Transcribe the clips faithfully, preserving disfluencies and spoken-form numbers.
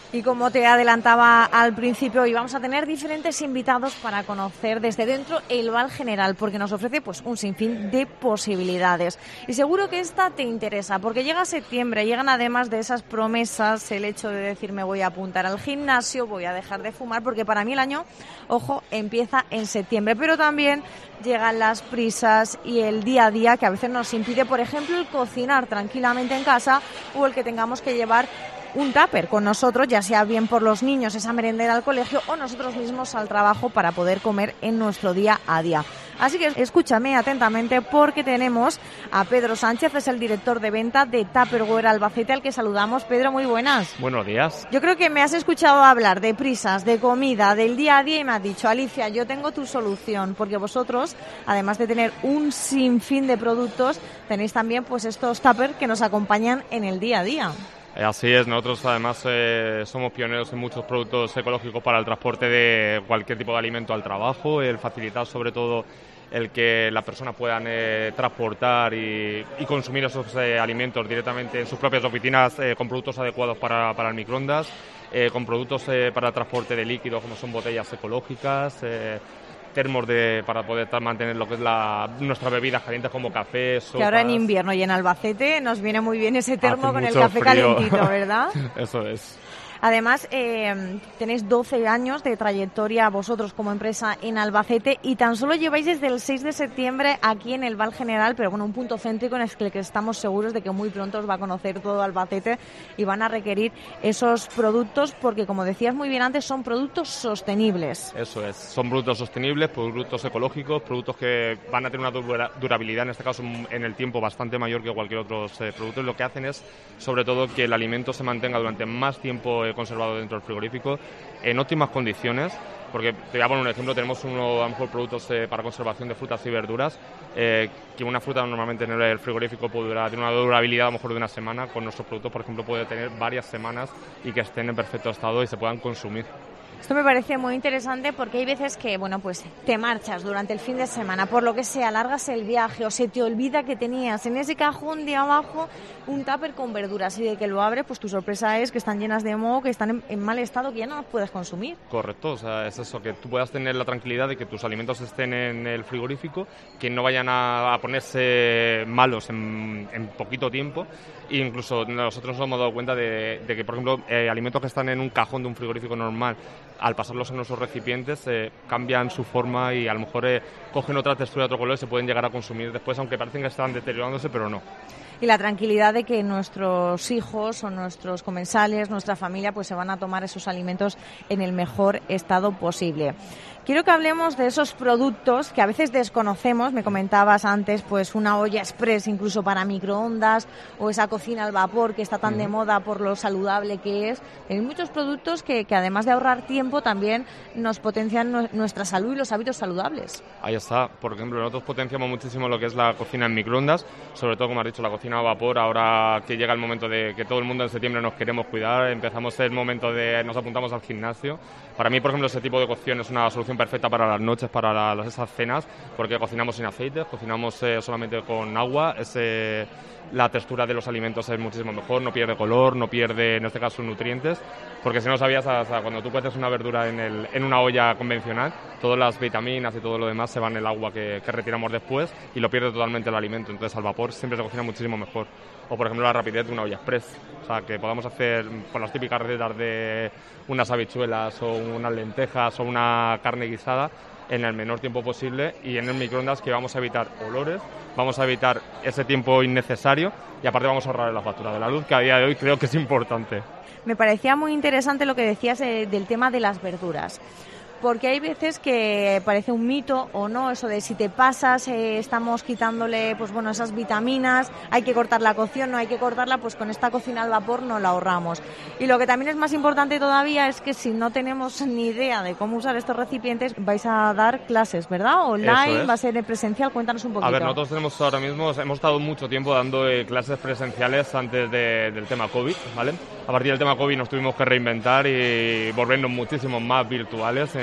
Y como te adelantaba al principio, hoy vamos a tener diferentes invitados para conocer desde dentro el Val General, porque nos ofrece pues un sinfín de posibilidades. Y seguro que esta te interesa, porque llega septiembre, llegan además de esas promesas el hecho de decir me voy a apuntar al gimnasio, voy a dejar de fumar, porque para mí el año, ojo, empieza en septiembre, pero también llegan las prisas y el día a día que a veces nos impide, por ejemplo, el cocinar tranquilamente en casa o el que tengamos que llevar un tupper con nosotros, ya sea bien por los niños, esa merendera al colegio o nosotros mismos al trabajo para poder comer en nuestro día a día. Así que escúchame atentamente porque tenemos a Pedro Sánchez, es el director de venta de Tupperware Albacete, al que saludamos. Pedro, muy buenas. Buenos días. Yo creo que me has escuchado hablar de prisas, de comida, del día a día y me has dicho, Alicia, yo tengo tu solución, porque vosotros, además de tener un sinfín de productos, tenéis también pues estos tuppers que nos acompañan en el día a día. Así es, nosotros además eh, somos pioneros en muchos productos ecológicos para el transporte de cualquier tipo de alimento al trabajo, el facilitar sobre todo el que las personas puedan eh, transportar y, y consumir esos eh, alimentos directamente en sus propias oficinas eh, con productos adecuados para, para el microondas, eh, con productos eh, para transporte de líquidos como son botellas ecológicas, eh, termos de, para poder mantener lo que es la, nuestras bebidas calientes como café, sopas. Que ahora en invierno y en Albacete nos viene muy bien ese termo Hace con el mucho café frío. calentito, ¿verdad? Eso es. Además, eh, tenéis doce años de trayectoria vosotros como empresa en Albacete y tan solo lleváis desde el seis de septiembre aquí en el Val General, pero bueno, un punto céntrico en el que estamos seguros de que muy pronto os va a conocer todo Albacete y van a requerir esos productos porque, como decías muy bien antes, son productos sostenibles. Eso es, son productos sostenibles, productos ecológicos, productos que van a tener una dura, durabilidad, en este caso en el tiempo, bastante mayor que cualquier otro eh, producto. Y lo que hacen es, sobre todo, que el alimento se mantenga durante más tiempo conservado dentro del frigorífico en óptimas condiciones, porque te voy a poner un ejemplo, tenemos uno, a lo mejor productos eh, para conservación de frutas y verduras, eh, que una fruta normalmente en el frigorífico puede durar, tiene una durabilidad a lo mejor de una semana, con nuestros productos por ejemplo puede tener varias semanas y que estén en perfecto estado y se puedan consumir. Esto me parece muy interesante porque hay veces que, bueno, pues te marchas durante el fin de semana, por lo que sea, alargas el viaje o se te olvida que tenías en ese cajón de abajo un tupper con verduras y de que lo abres, pues tu sorpresa es que están llenas de moho, que están en, en mal estado, que ya no las puedes consumir. Correcto, o sea, es eso, que tú puedas tener la tranquilidad de que tus alimentos estén en el frigorífico, que no vayan a, a ponerse malos en, en poquito tiempo. E incluso nosotros nos hemos dado cuenta de, de que, por ejemplo, eh, alimentos que están en un cajón de un frigorífico normal, al pasarlos en nuestros recipientes eh, cambian su forma y a lo mejor eh, cogen otra textura, otro color y se pueden llegar a consumir después, aunque parecen que están deteriorándose, pero no. Y la tranquilidad de que nuestros hijos o nuestros comensales, nuestra familia, pues se van a tomar esos alimentos en el mejor estado posible. Quiero que hablemos de esos productos que a veces desconocemos. Me comentabas antes, pues una olla express incluso para microondas o esa cocina al vapor que está tan uh-huh. de moda por lo saludable que es. Hay muchos productos que, que además de ahorrar tiempo también nos potencian no, nuestra salud y los hábitos saludables. Ahí está. Por ejemplo, nosotros potenciamos muchísimo lo que es la cocina en microondas, sobre todo, como has dicho, la cocina a vapor. Ahora que llega el momento de que todo el mundo en septiembre nos queremos cuidar, empezamos el momento de nos apuntamos al gimnasio. Para mí, por ejemplo, ese tipo de cocción es una solución perfecta para las noches, para la, las, esas cenas, porque cocinamos sin aceites, cocinamos eh, solamente con agua. Ese, la textura de los alimentos es muchísimo mejor, no pierde color, no pierde, en este caso, nutrientes, porque si no sabías, o sea, cuando tú cueces una verdura en, el, en una olla convencional, todas las vitaminas y todo lo demás se van en el agua que, que retiramos después y lo pierde totalmente el alimento. Entonces, al vapor siempre se cocina muchísimo mejor. O, por ejemplo, la rapidez de una olla express. O sea, que podamos hacer con las típicas recetas de unas habichuelas o unas lentejas o una carne guisada en el menor tiempo posible y en el microondas, que vamos a evitar olores, vamos a evitar ese tiempo innecesario y aparte vamos a ahorrar en la factura de la luz, que a día de hoy creo que es importante. Me parecía muy interesante lo que decías eh, del tema de las verduras. Porque hay veces que parece un mito o no, eso de si te pasas, eh, estamos quitándole pues bueno esas vitaminas, hay que cortar la cocción, no hay que cortarla, pues con esta cocina al vapor no la ahorramos. Y lo que también es más importante todavía es que si no tenemos ni idea de cómo usar estos recipientes, vais a dar clases, ¿verdad? Online, va a ser presencial, cuéntanos un poquito. A ver, nosotros tenemos ahora mismo, hemos estado mucho tiempo dando eh, clases presenciales antes de, del tema COVID, ¿vale? A partir del tema COVID nos tuvimos que reinventar y volvernos muchísimo más virtuales en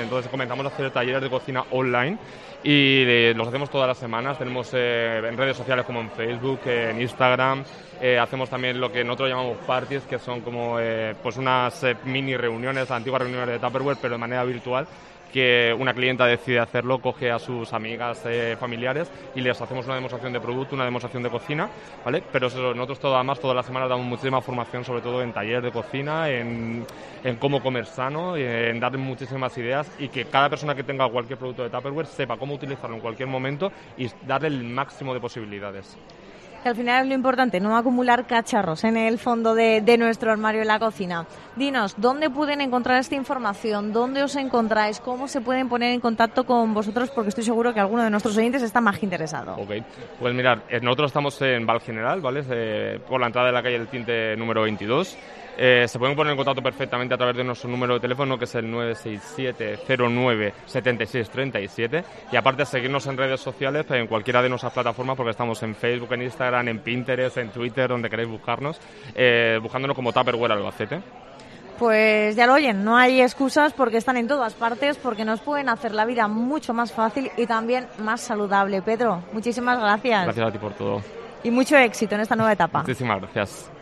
entonces comenzamos a hacer talleres de cocina online y eh, los hacemos todas las semanas. Tenemos eh, en redes sociales como en Facebook, eh, en Instagram. Eh, hacemos también lo que nosotros llamamos parties, que son como eh, pues unas eh, mini reuniones, antiguas reuniones de Tupperware, pero de manera virtual, que una clienta decide hacerlo, coge a sus amigas, eh, familiares y les hacemos una demostración de producto, una demostración de cocina, ¿vale? Pero eso, nosotros todo, además todas las semanas damos muchísima formación, sobre todo en talleres de cocina, en, en cómo comer sano, en dar muchísimas ideas y que cada persona que tenga cualquier producto de Tupperware sepa cómo utilizarlo en cualquier momento y darle el máximo de posibilidades. Que al final es lo importante, no acumular cacharros en el fondo de, de nuestro armario en la cocina. Dinos, ¿dónde pueden encontrar esta información? ¿Dónde os encontráis? ¿Cómo se pueden poner en contacto con vosotros? Porque estoy seguro que alguno de nuestros oyentes está más que interesado. Ok, pues mirad, nosotros estamos en Val General, ¿vale? Eh, por la entrada de la calle del Tinte número veintidós. Eh, se pueden poner en contacto perfectamente a través de nuestro número de teléfono, que es el nueve seis siete cero nueve siete seis tres siete, y aparte de seguirnos en redes sociales en cualquiera de nuestras plataformas, porque estamos en Facebook, en Instagram, en Pinterest, en Twitter, donde queréis buscarnos, eh, buscándonos como Tupperware Albacete. Pues ya lo oyen, no hay excusas porque están en todas partes, porque nos pueden hacer la vida mucho más fácil y también más saludable. Pedro, muchísimas gracias. Gracias a ti por todo. Y mucho éxito en esta nueva etapa. Muchísimas gracias.